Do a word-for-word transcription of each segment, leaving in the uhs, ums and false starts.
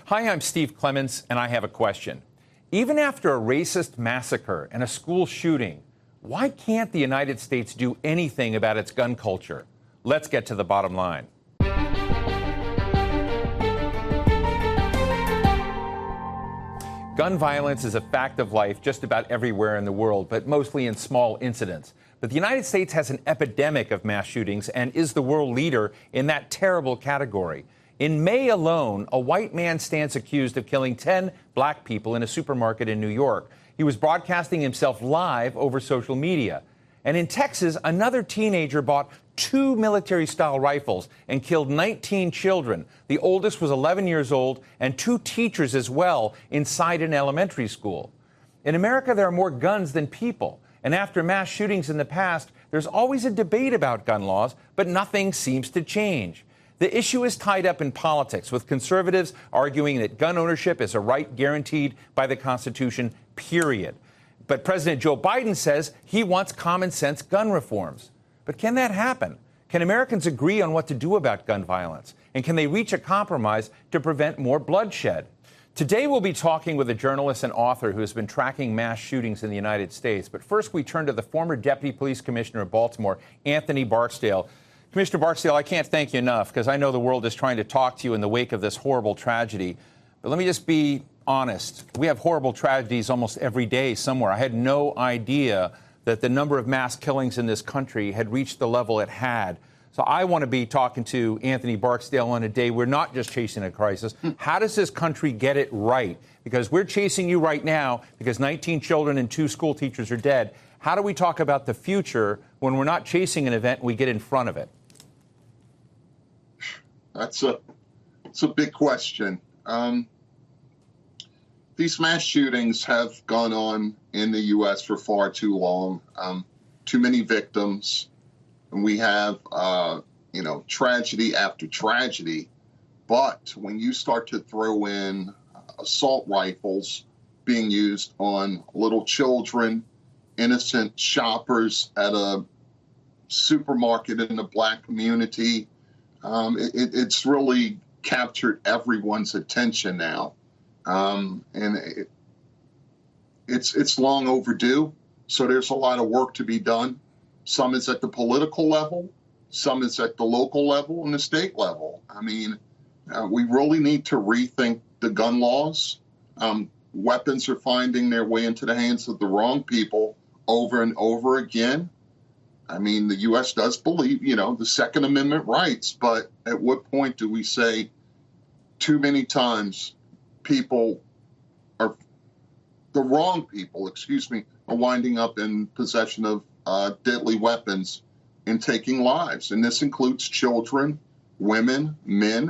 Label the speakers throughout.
Speaker 1: Hi, I'm Steve Clements, and I have a question. Even after a racist massacre and a school shooting, why can't the United States do anything about its gun culture? Let's get to the bottom line. Gun violence is a fact of life just about everywhere in the world, but mostly in small incidents. But the United States has an epidemic of mass shootings and is the world leader in that terrible category. In May alone, a white man stands accused of killing ten black people in a supermarket in New York. He was broadcasting himself live over social media. And in Texas, another teenager bought two military-style rifles and killed nineteen children. The oldest was eleven years old, and two teachers as well inside an elementary school. In America, there are more guns than people. And after mass shootings in the past, there's always a debate about gun laws, but nothing seems to change. The issue is tied up in politics, with conservatives arguing that gun ownership is a right guaranteed by the Constitution, period. But President Joe Biden says he wants common sense gun reforms. But can that happen? Can Americans agree on what to do about gun violence? And can they reach a compromise to prevent more bloodshed? Today, we'll be talking with a journalist and author who has been tracking mass shootings in the United States. But first, we turn to the former Deputy Police Commissioner of Baltimore, Anthony Barksdale. Commissioner Barksdale, I can't thank you enough because I know the world is trying to talk to you in the wake of this horrible tragedy. But let me just be honest. We have horrible tragedies almost every day somewhere. I had no idea that the number of mass killings in this country had reached the level it had. So I want to be talking to Anthony Barksdale on a day we're not just chasing a crisis. How does this country get it right? Because we're chasing you right now because nineteen children and two school teachers are dead. How do we talk about the future when we're not chasing an event and we get in front of it?
Speaker 2: That's a, that's a big question. Um, these mass shootings have gone on in the U S for far too long. Um, too many victims. And we have, uh, you know, tragedy after tragedy. But when you start to throw in assault rifles being used on little children, innocent shoppers at a supermarket in the black community, um, it, it's really captured everyone's attention now. Um, and it, it's it's long overdue. So there's a lot of work to be done. Some is at the political level, some is at the local level and the state level. I mean, uh, we really need to rethink the gun laws. Um, weapons are finding their way into the hands of the wrong people over and over again. I mean, the U S does believe, you know, the Second Amendment rights, but at what point do we say too many times people are, the wrong people, excuse me, are winding up in possession of uh, deadly weapons and taking lives? And this includes children, women, men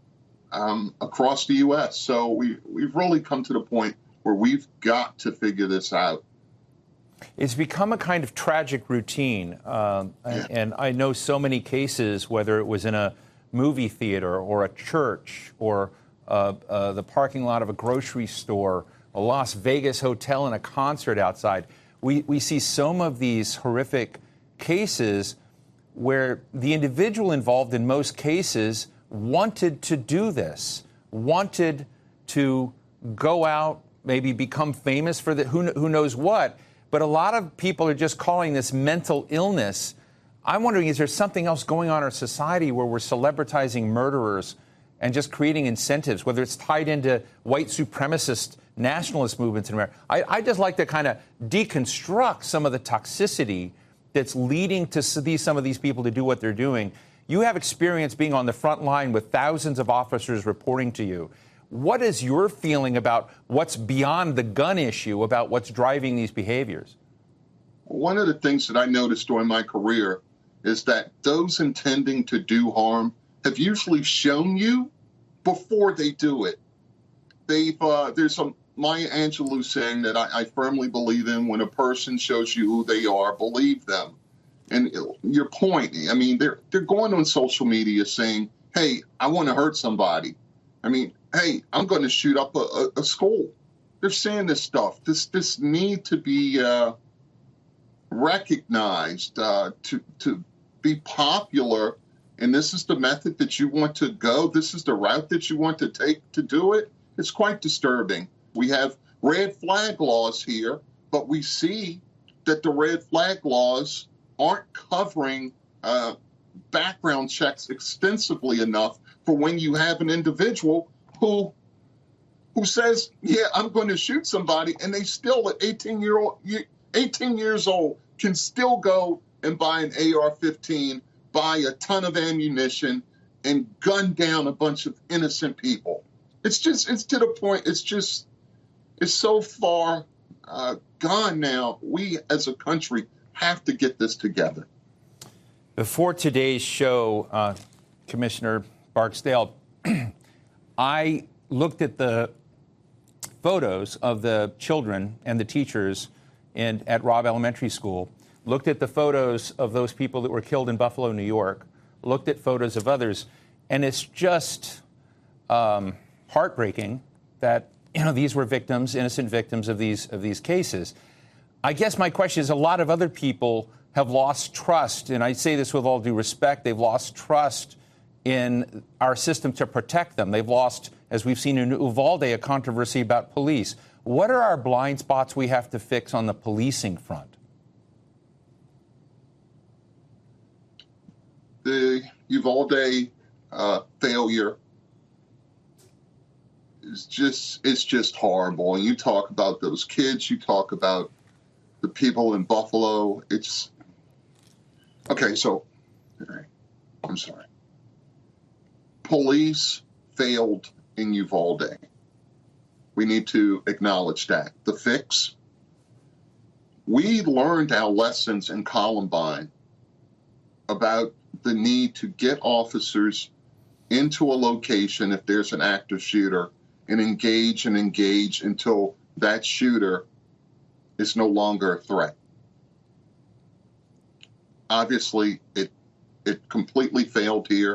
Speaker 2: um, across the U S. So we, we've really come to the point where we've got to figure this out.
Speaker 1: It's become a kind of tragic routine. Um,
Speaker 2: Yeah.
Speaker 1: And I know so many cases, whether it was in a movie theater or a church or uh, uh, the parking lot of a grocery store, a Las Vegas hotel, and a concert outside. We, we see some of these horrific cases where the individual involved in most cases wanted to do this, wanted to go out, maybe become famous for the, who, who knows what. But a lot of people are just calling this mental illness. I'm wondering, is there something else going on in our society where we're celebritizing murderers and just creating incentives, whether it's tied into white supremacist nationalist movements in America? I, I just like to kind of deconstruct some of the toxicity that's leading to these, some of these people to do what they're doing. You have experience being on the front line with thousands of officers reporting to you. What is your feeling about what's beyond the gun issue, about what's driving these behaviors?
Speaker 2: One of the things that I noticed during my career is that those intending to do harm have usually shown you before they do it. They've uh, there's some Maya Angelou saying that I, I firmly believe in: when a person shows you who they are, believe them. And your point, I mean, they're they're going on social media saying, "Hey, I want to hurt somebody." I mean, hey, I'm going to shoot up a, a, a school. They're saying this stuff. This this need to be uh, recognized, uh, to to be popular, and this is the method that you want to go. This is the route that you want to take to do it. it's quite disturbing. We have red flag laws here, but we see that the red flag laws aren't covering uh, background checks extensively enough for when you have an individual who who says, yeah, I'm going to shoot somebody, and they still at eighteen year old, eighteen years old can still go and buy an A R fifteen, buy a ton of ammunition, and gun down a bunch of innocent people. It's just, it's to the point, it's just, it's so far uh, gone now. We as a country have to get this together.
Speaker 1: Before today's show, uh, Commissioner Barksdale, I looked at the photos of the children and the teachers in, at Robb Elementary School, looked at the photos of those people that were killed in Buffalo, New York, looked at photos of others, and it's just um, heartbreaking that, you know, these were victims, innocent victims of these of these cases. I guess my question is, a lot of other people have lost trust, and I say this with all due respect, they've lost trust in our system to protect them. They've lost, as we've seen in Uvalde, a controversy about police. What are our blind spots we have to fix on the policing front?
Speaker 2: The Uvalde uh, failure is just, it's just horrible. And you talk about those kids, you talk about the people in Buffalo. It's, okay, so, all right, I'm sorry. Police failed in Uvalde. We need to acknowledge that. The fix, we learned our lessons in Columbine about the need to get officers into a location if there's an active shooter and engage and engage until that shooter is no longer a threat. Obviously, it it completely failed here.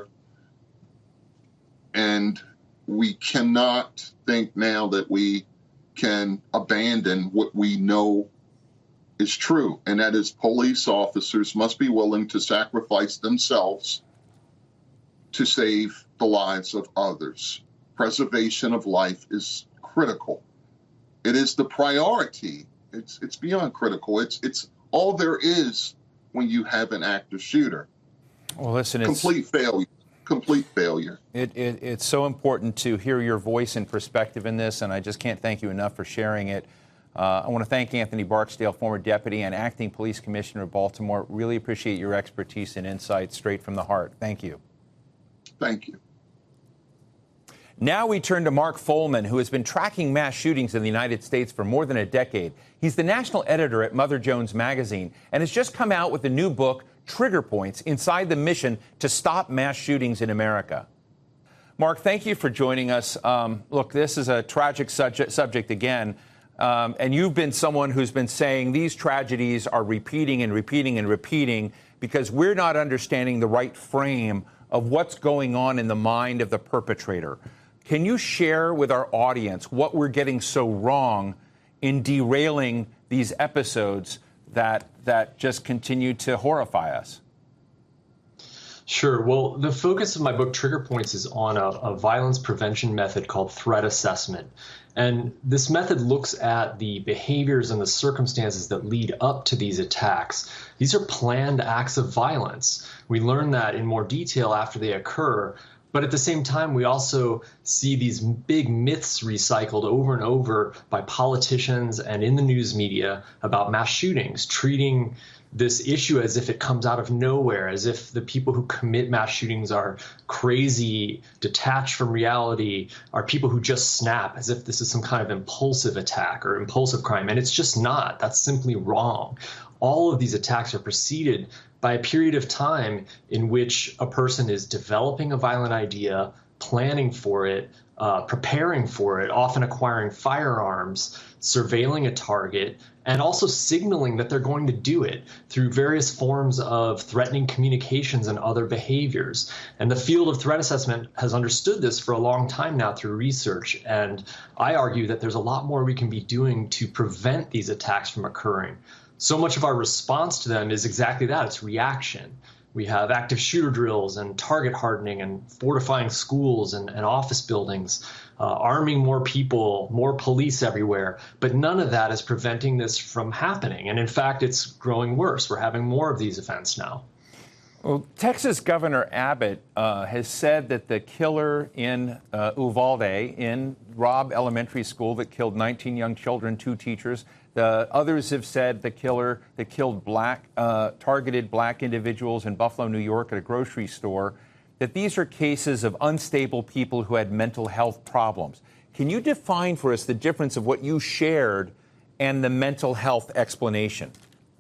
Speaker 2: And we cannot think now that we can abandon what we know is true, and that is police officers must be willing to sacrifice themselves to save the lives of others. Preservation of life is critical. It is the priority. It's it's beyond critical. It's it's all there is when you have an active shooter.
Speaker 1: Well, listen, it's
Speaker 2: complete failure. Complete failure.
Speaker 1: It, it, it's so important to hear your voice and perspective in this, and I just can't thank you enough for sharing it. Uh, I want to thank Anthony Barksdale, former deputy and acting police commissioner of Baltimore. Really appreciate your expertise and insight straight from the heart. Thank you.
Speaker 2: Thank you.
Speaker 1: Now we turn to Mark Follman, who has been tracking mass shootings in the United States for more than a decade. He's the national editor at Mother Jones Magazine and has just come out with a new book, Trigger Points, Inside the Mission to Stop Mass Shootings in America. Mark, thank you for joining us. Um, look, this is a tragic subject, subject again, um, and you've been someone who's been saying these tragedies are repeating and repeating and repeating because we're not understanding the right frame of what's going on in the mind of the perpetrator. Can you share with our audience what we're getting so wrong in derailing these episodes that that just continue to horrify us?
Speaker 3: Sure. Well, the focus of my book, Trigger Points, is on a, a violence prevention method called threat assessment. And this method looks at the behaviors and the circumstances that lead up to these attacks. These are planned acts of violence. We learn that in more detail after they occur. But at the same time, we also see these big myths recycled over and over by politicians and in the news media about mass shootings, treating this issue as if it comes out of nowhere, as if the people who commit mass shootings are crazy, detached from reality, are people who just snap, as if this is some kind of impulsive attack or impulsive crime. And it's just not. That's simply wrong. All of these attacks are preceded by a period of time in which a person is developing a violent idea, planning for it, uh, preparing for it, often acquiring firearms, surveilling a target, and also signaling that they're going to do it through various forms of threatening communications and other behaviors. And the field of threat assessment has understood this for a long time now through research. And I argue that there's a lot more we can be doing to prevent these attacks from occurring. So much of our response to them is exactly that. It's reaction. We have active shooter drills and target hardening and fortifying schools and, and office buildings. uh, arming more people, more police everywhere. But none of that is preventing this from happening. And in fact, it's growing worse. We're having more of these events now.
Speaker 1: Well, Texas Governor Abbott uh, has said that the killer in uh, Uvalde, in Robb Elementary School that killed nineteen young children, two teachers, the others have said the killer that killed black, uh, targeted black individuals in Buffalo, New York at a grocery store, that these are cases of unstable people who had mental health problems. Can you define for us the difference of what you shared and the mental health explanation?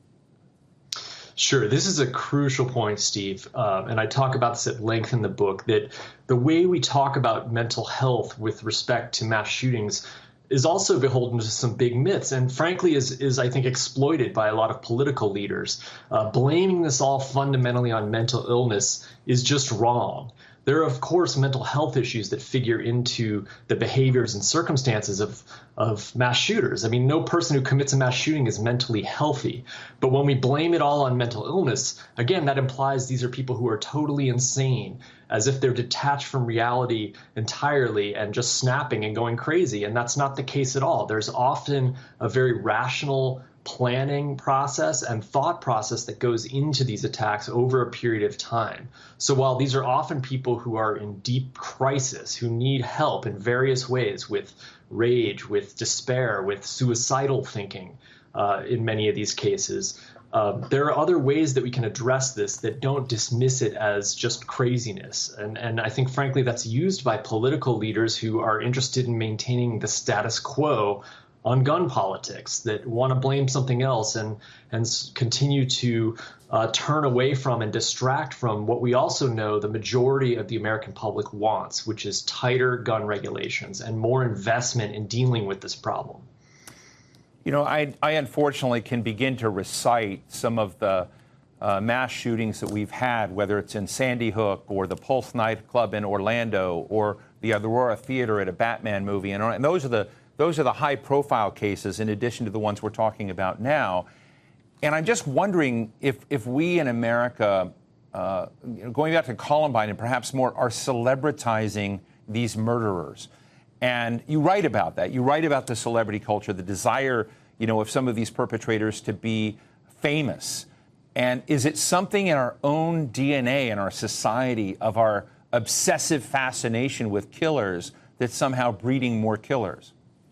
Speaker 3: Sure. This is a crucial point, Steve. Uh, and I talk about this at length in the book, that the way we talk about mental health with respect to mass shootings is also beholden to some big myths, and frankly is, is I think, exploited by a lot of political leaders. Uh, blaming this all fundamentally on mental illness is just wrong. There are, of course, mental health issues that figure into the behaviors and circumstances of, of mass shooters. I mean, no person who commits a mass shooting is mentally healthy. But when we blame it all on mental illness, again, that implies these are people who are totally insane, as if they're detached from reality entirely and just snapping and going crazy. And that's not the case at all. There's often a very rational planning process and thought process that goes into these attacks over a period of time. So while these are often people who are in deep crisis, who need help in various ways with rage, with despair, with suicidal thinking uh, in many of these cases, uh, there are other ways that we can address this that don't dismiss it as just craziness. And, and I think, frankly, that's used by political leaders who are interested in maintaining the status quo on gun politics, that want to blame something else and and continue to uh, turn away from and distract from what we also know the majority of the American public wants, which is tighter gun regulations and more investment in dealing with this problem.
Speaker 1: You know, I, I unfortunately can begin to recite some of the uh, mass shootings that we've had, whether it's in Sandy Hook or the Pulse nightclub in Orlando or the Aurora Theater at a Batman movie, and, and those are the Those are the high-profile cases in addition to the ones we're talking about now. And I'm just wondering if, if we in America, uh, going back to Columbine and perhaps more, are celebritizing these murderers. And you write about that. You write about the celebrity culture, the desire, you know, of some of these perpetrators to be famous. And is it something in our own D N A, in our society, of our obsessive fascination with killers that's somehow breeding more killers?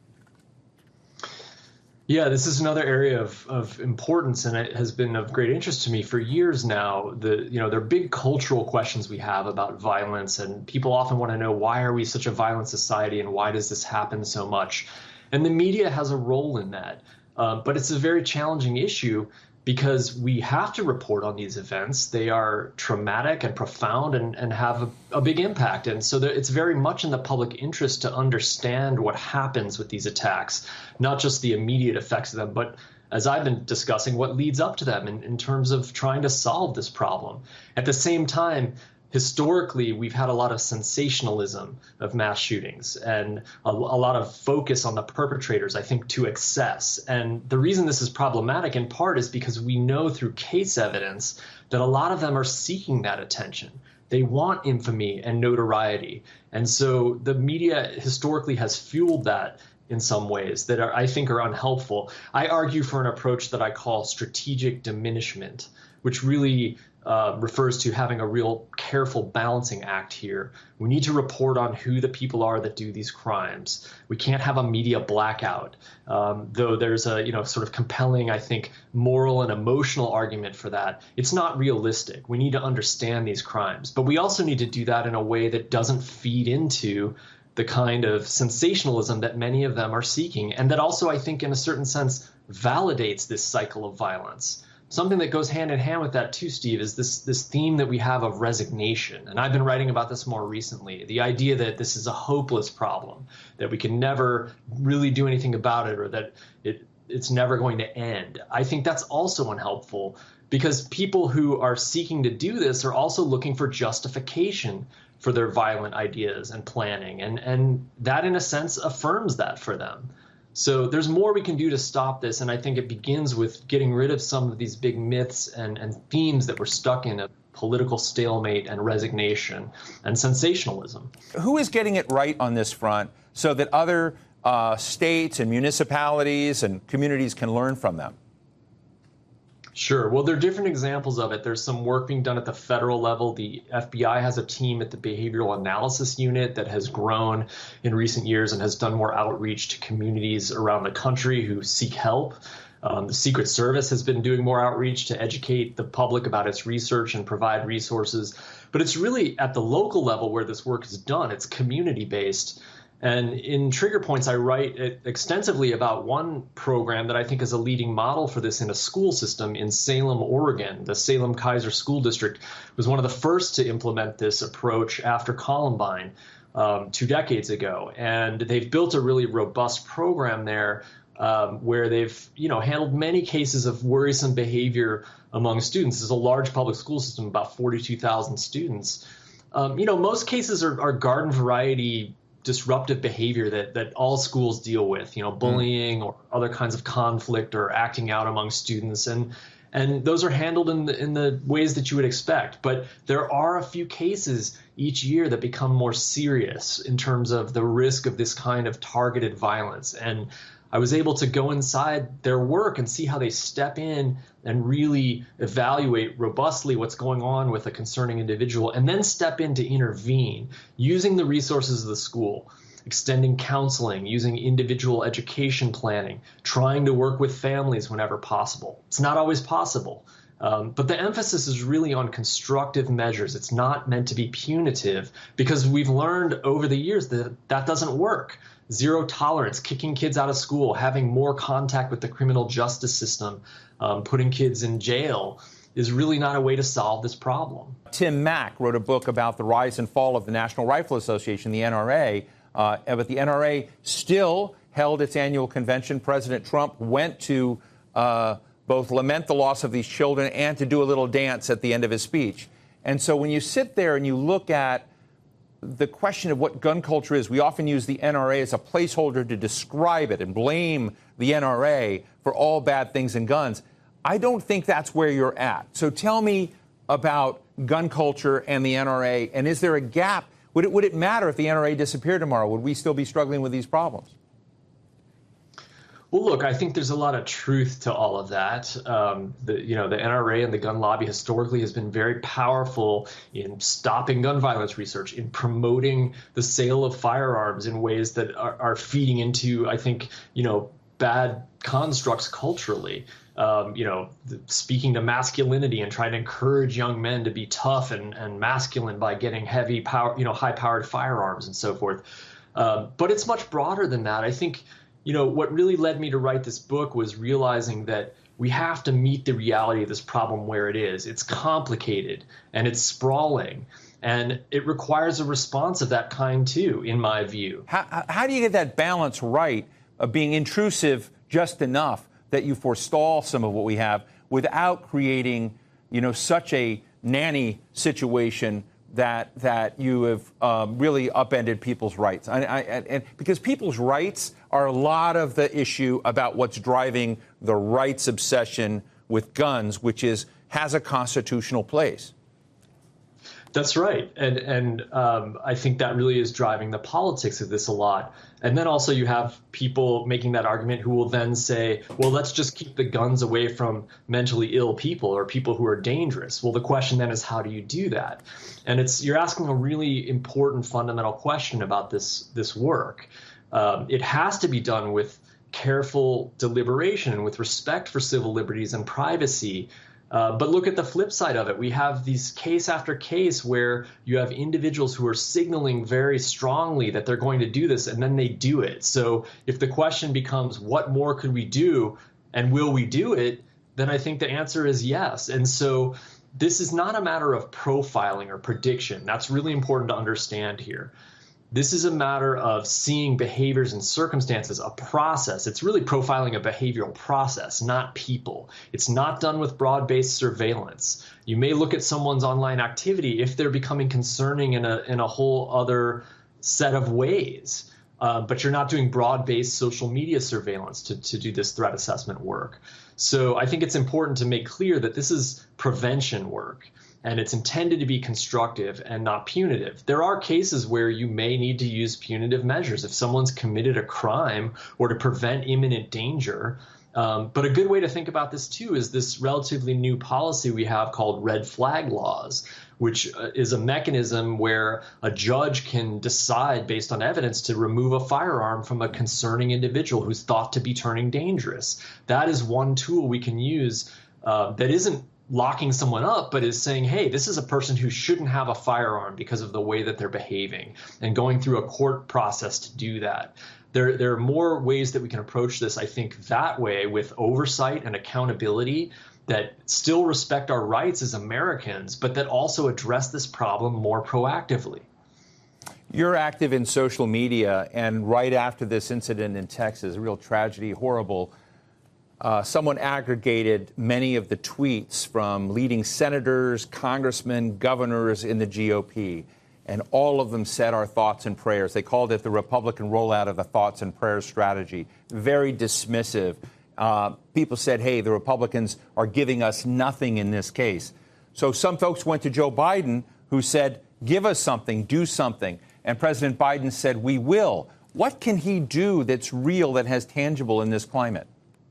Speaker 3: Yeah, this is another area of, of importance, and it has been of great interest to me for years now. The you know, there are big cultural questions we have about violence, and people often want to know, why are we such a violent society, and why does this happen so much? And the media has a role in that, uh, but it's a very challenging issue because we have to report on these events. They are traumatic and profound and, and have a, a big impact. And so it's very much in the public interest to understand what happens with these attacks, not just the immediate effects of them, but, as I've been discussing, what leads up to them in, in terms of trying to solve this problem. At the same time, historically, we've had a lot of sensationalism of mass shootings and a, a lot of focus on the perpetrators, I think, to excess. And the reason this is problematic in part is because we know through case evidence that a lot of them are seeking that attention. They want infamy and notoriety. And so the media historically has fueled that in some ways that are, I think, are unhelpful. I argue for an approach that I call strategic diminishment, which really Uh, refers to having a real careful balancing act here. We need to report on who the people are that do these crimes. We can't have a media blackout, um, though there's a you know sort of compelling, I think, moral and emotional argument for that. It's not realistic. We need to understand these crimes, but we also need to do that in a way that doesn't feed into the kind of sensationalism that many of them are seeking, and that also, I think, in a certain sense, validates this cycle of violence. Something that goes hand in hand with that too, Steve, is this this theme that we have of resignation. And I've been writing about this more recently, the idea that this is a hopeless problem, that we can never really do anything about it, or that it it's never going to end. I think that's also unhelpful because people who are seeking to do this are also looking for justification for their violent ideas and planning. And, and that, in a sense, affirms that for them. So there's more we can do to stop this, and I think it begins with getting rid of some of these big myths and, and themes that we're stuck in of political stalemate and resignation and sensationalism.
Speaker 1: Who is getting it right on this front so that other uh, states and municipalities and communities can learn from them?
Speaker 3: Sure. Well, there are different examples of it. There's some work being done at the federal level. The F B I has a team at the Behavioral Analysis Unit that has grown in recent years and has done more outreach to communities around the country who seek help. Um, the Secret Service has been doing more outreach to educate the public about its research and provide resources. But it's really at the local level where this work is done. It's community-based. And in Trigger Points, I write extensively about one program that I think is a leading model for this in a school system in Salem, Oregon. The Salem-Keizer School District was one of the first to implement this approach after Columbine um, two decades ago. And they've built a really robust program there um, where they've, you know, handled many cases of worrisome behavior among students. It's a large public school system, about forty-two thousand students. Um, you know, most cases are, are garden variety disruptive behavior that that all schools deal with, you know, bullying or other kinds of conflict or acting out among students. And and those are handled in the, in the ways that you would expect. But there are a few cases each year that become more serious in terms of the risk of this kind of targeted violence. And I was able to go inside their work and see how they step in and really evaluate robustly what's going on with a concerning individual, and then step in to intervene using the resources of the school, extending counseling, using individual education planning, trying to work with families whenever possible. It's not always possible, um, but the emphasis is really on constructive measures. It's not meant to be punitive, because we've learned over the years that that doesn't work. Zero tolerance, kicking kids out of school, having more contact with the criminal justice system, um, putting kids in jail is really not a way to solve this problem.
Speaker 1: Tim Mack wrote a book about the rise and fall of the National Rifle Association, the N R A, uh, but the N R A still held its annual convention. President Trump went to uh, both lament the loss of these children and to do a little dance at the end of his speech. And so when you sit there and you look at the question of what gun culture is, we often use the N R A as a placeholder to describe it and blame the N R A for all bad things in guns. I don't think that's where you're at. So tell me about gun culture and the N R A, and is there a gap? Would it, would it matter if the N R A disappeared tomorrow? Would we still be struggling with these problems?
Speaker 3: Well, look, I think there's a lot of truth to all of that. Um, the, you know, the N R A and the gun lobby historically has been very powerful in stopping gun violence research, in promoting the sale of firearms in ways that are, are feeding into, I think, you know, bad constructs culturally. Um, you know, the, speaking to masculinity and trying to encourage young men to be tough and, and masculine by getting heavy power, you know, high-powered firearms and so forth. Um, but it's much broader than that. I think, you know, what really led me to write this book was realizing that we have to meet the reality of this problem where it is. It's complicated and it's sprawling, and it requires a response of that kind too, in my view.
Speaker 1: How, how do you get that balance right of being intrusive just enough that you forestall some of what we have without creating, you know, such a nanny situation that that you have um, really upended people's rights? I, I, and because people's rights are a lot of the issue about what's driving the rights obsession with guns, which is has a constitutional place.
Speaker 3: That's right. And and um, I think that really is driving the politics of this a lot. And then also you have people making that argument who will then say, well, let's just keep the guns away from mentally ill people or people who are dangerous. Well, the question then is, how do you do that? And it's you're asking a really important fundamental question about this, this work. Um, it has to be done with careful deliberation, with respect for civil liberties and privacy. Uh, but look at the flip side of it. We have these case after case where you have individuals who are signaling very strongly that they're going to do this, and then they do it. So if the question becomes, what more could we do, and will we do it, then I think the answer is yes. And so this is not a matter of profiling or prediction. That's really important to understand here. This is a matter of seeing behaviors and circumstances, a process. It's really profiling a behavioral process, not people. It's not done with broad-based surveillance. You may look at someone's online activity if they're becoming concerning in a, in a whole other set of ways, uh, but you're not doing broad-based social media surveillance to, to do this threat assessment work. So I think it's important to make clear that this is prevention work. and it's intended to be constructive and not punitive. There are cases where you may need to use punitive measures if someone's committed a crime or to prevent imminent danger. Um, but a good way to think about this, too, is this relatively new policy we have called red flag laws, which uh, is a mechanism where a judge can decide based on evidence to remove a firearm from a concerning individual who's thought to be turning dangerous. That is one tool we can use uh, that isn't locking someone up, but is saying, hey, this is a person who shouldn't have a firearm because of the way that they're behaving, and going through a court process to do that. There, there are more ways that we can approach this, I think, that way, with oversight and accountability that still respect our rights as Americans, but that also address this problem more proactively.
Speaker 1: You're active in social media, and right after this incident in Texas, a real tragedy, horrible, uh, someone aggregated many of the tweets from leading senators, congressmen, governors in the G O P. And all of them said our thoughts and prayers. They called it the Republican rollout of the thoughts and prayers strategy. Very dismissive. Uh, people said, hey, the Republicans are giving us nothing in this case. So some folks went to Joe Biden, who said, give us something, do something. And President Biden said, we will. What can he do that's real, that has tangible in this climate?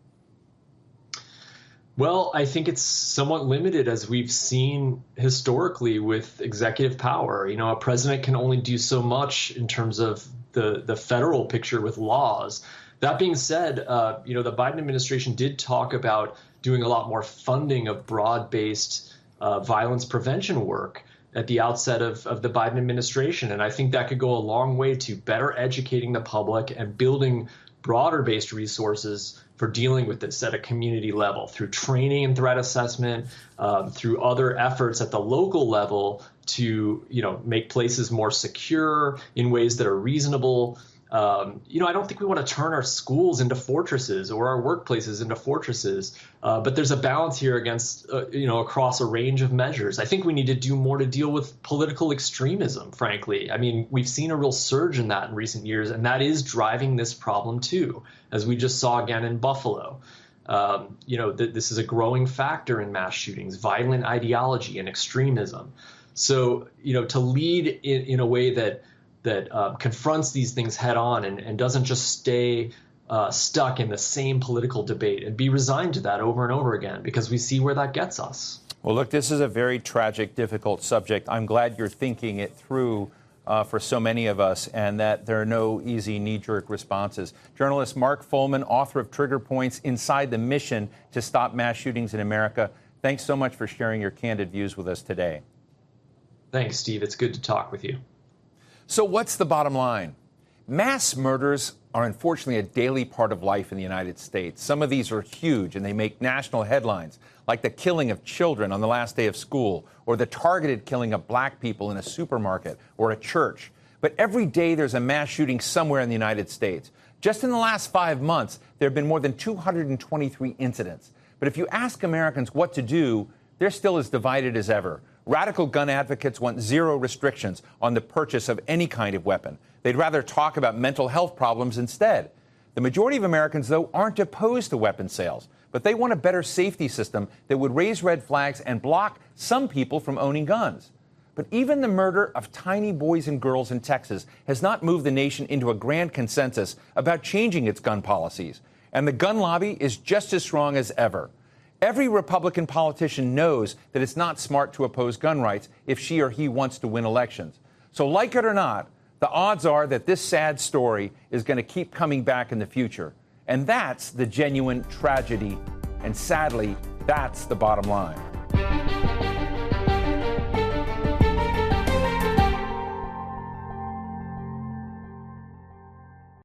Speaker 3: Well, I think it's somewhat limited, as we've seen historically with executive power. You know, a president can only do so much in terms of the, the federal picture with laws. That being said, uh, you know, the Biden administration did talk about doing a lot more funding of broad-based uh, violence prevention work at the outset of, of the Biden administration. And I think that could go a long way to better educating the public and building broader-based resources for dealing with this at a community level, through training and threat assessment, um, through other efforts at the local level to, you know, make places more secure in ways that are reasonable. Um, you know, I don't think we want to turn our schools into fortresses or our workplaces into fortresses, uh, but there's a balance here against, uh, you know, across a range of measures. I think we need to do more to deal with political extremism, frankly. I mean, we've seen a real surge in that in recent years, and that is driving this problem, too, as we just saw again in Buffalo. Um, you know, th- this is a growing factor in mass shootings, violent ideology and extremism. So, you know, to lead in, in a way that that uh, confronts these things head on and, and doesn't just stay uh, stuck in the same political debate and be resigned to that over and over again, because we see where that gets us.
Speaker 1: Well, look, this is a very tragic, difficult subject. I'm glad you're thinking it through uh, for so many of us, and that there are no easy knee-jerk responses. Journalist Mark Fullman, author of Trigger Points, Inside the Mission to Stop Mass Shootings in America. Thanks so much for sharing your candid views with us today.
Speaker 3: Thanks, Steve. It's good to talk with you.
Speaker 1: So what's the bottom line? Mass murders are unfortunately a daily part of life in the United States. Some of these are huge, and they make national headlines, like the killing of children on the last day of school, or the targeted killing of black people in a supermarket or a church. But every day there's a mass shooting somewhere in the United States. Just in the last five months, there have been more than two hundred twenty-three incidents. But if you ask Americans what to do, they're still as divided as ever. Radical gun advocates want zero restrictions on the purchase of any kind of weapon. They'd rather talk about mental health problems instead. The majority of Americans, though, aren't opposed to weapon sales, but they want a better safety system that would raise red flags and block some people from owning guns. But even the murder of tiny boys and girls in Texas has not moved the nation into a grand consensus about changing its gun policies. And the gun lobby is just as strong as ever. Every Republican politician knows that it's not smart to oppose gun rights if she or he wants to win elections. So like it or not, the odds are that this sad story is going to keep coming back in the future. And that's the genuine tragedy. And sadly, that's the bottom line.